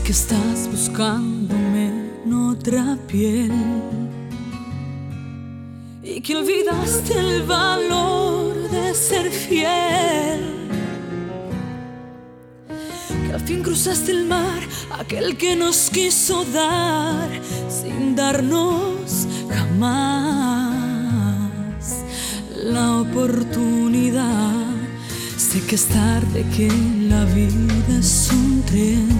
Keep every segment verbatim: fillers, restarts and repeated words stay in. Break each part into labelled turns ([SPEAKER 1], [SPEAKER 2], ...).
[SPEAKER 1] que estás buscándome en otra piel y que olvidaste el valor de ser fiel, que al fin cruzaste el mar, aquel que nos quiso dar sin darnos jamás la oportunidad. Sé que es tarde, que la vida es un tren,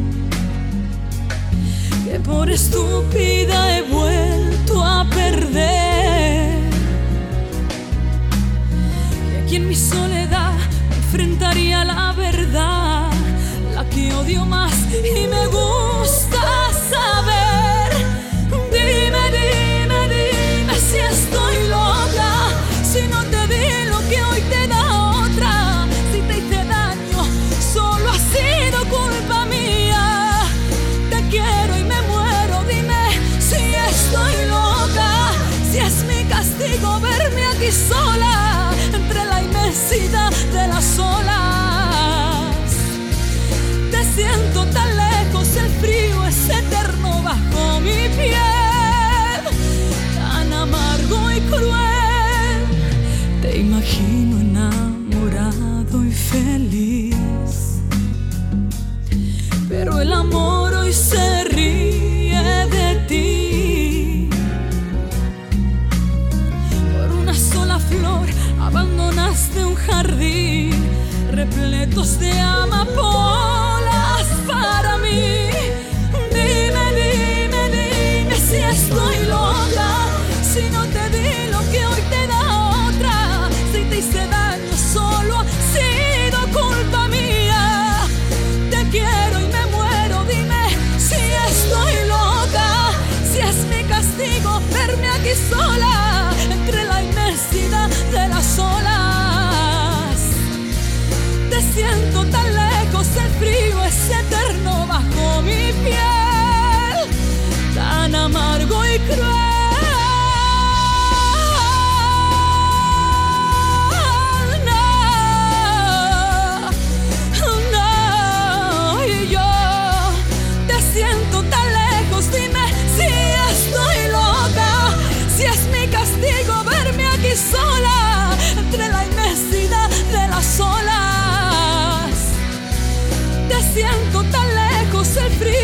[SPEAKER 1] que por estúpida he vuelto a perder, que aquí en mi soledad enfrentaría la verdad, la que odio más y me gusta saber. Dime, dime, dime si estoy loca, si no te di lo que hoy te da otra, si te hice daño solo ha sido culpa mía. Te quiero y me muero, dime si estoy loca, si es mi castigo verme aquí sola entre la inmensidad de las olas. Te siento tan lejos, el frío es eterno bajo mi piel, tan amargo y cruel. Te imagino enamorado y feliz, pero el amor hoy se ríe de ti. Por una sola flor abandonaste un jardín repletos de amapolas para mí. Dime, dime, dime si estoy loca, si no te di lo que hoy te da otra, si te hice daño solo ha sido culpa mía. Te quiero y me muero, dime si estoy loca, si es mi castigo verme aquí sola entre la inmensidad de las olas. Te siento tan lejos, el frío es eterno bajo mi piel, tan amargo y cruel. No, no, y yo te siento tan lejos, dime si estoy loca, si es mi castigo verme aquí sola entre la inmensidad de las olas. Te siento tan lejos, el frío